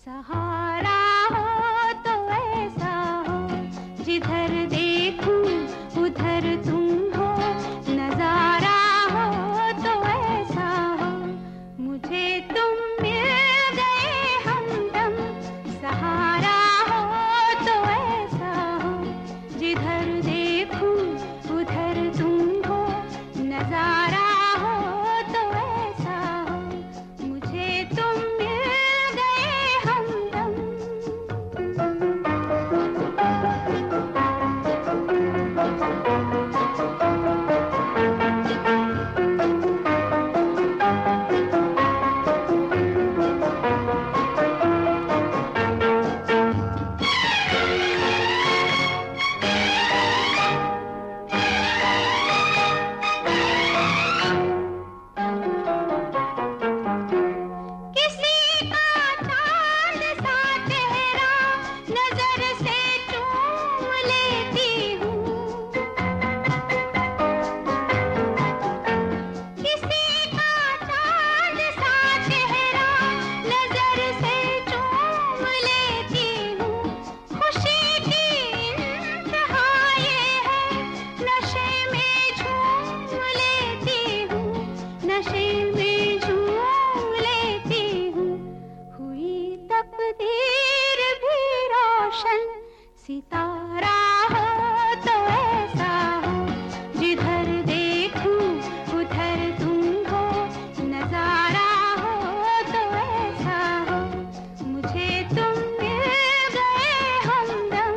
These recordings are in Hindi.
सहारा हो तो ऐसा हो, जिधर देखूं उधर तुम हो, नजारा हो तो ऐसा हो, मुझे तुम मिल गए हमदम। सहारा हो तो ऐसा हो, जिधर देखूं उधर तुम हो, नजारा हो तो ऐसा हो, मुझे तुम मिल गए हमदम। तकदीर भी रोशन, सितारा हो तो ऐसा हो, जिधर देखूं उधर तुम हो, नजारा हो तो ऐसा हो, मुझे तुम मिल गए हमदम।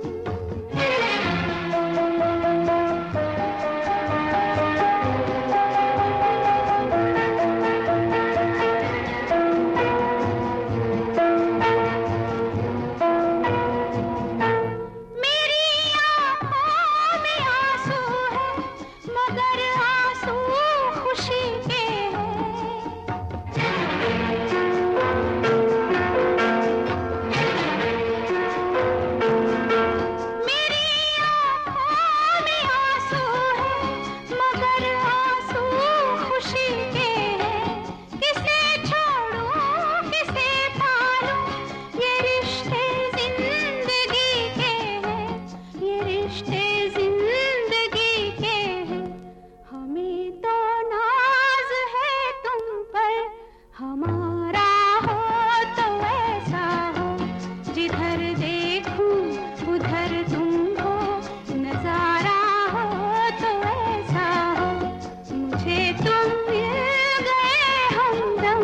हमारा हो तो ऐसा हो, जिधर देखूं उधर तुम हो, नजारा हो तो ऐसा हो, मुझे तुम मिल गए हमदम।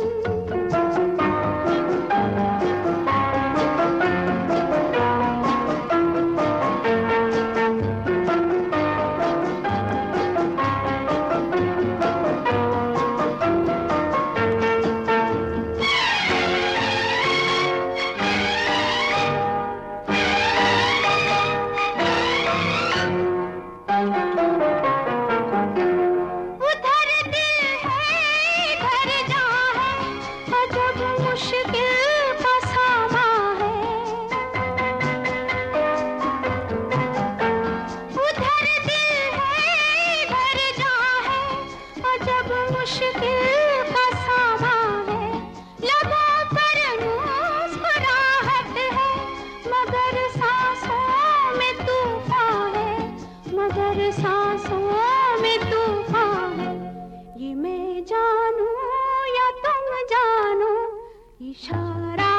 मुश्किल का सामा है, उधर दिल है इधर जहाँ है, और जब मुश्किल का सामा है, लबों पर मुस्कुराहट है, मगर सांसों में तूफान है, मगर सांसों में तूफान है। ये मैं जानूं या तुम जानो, इशारा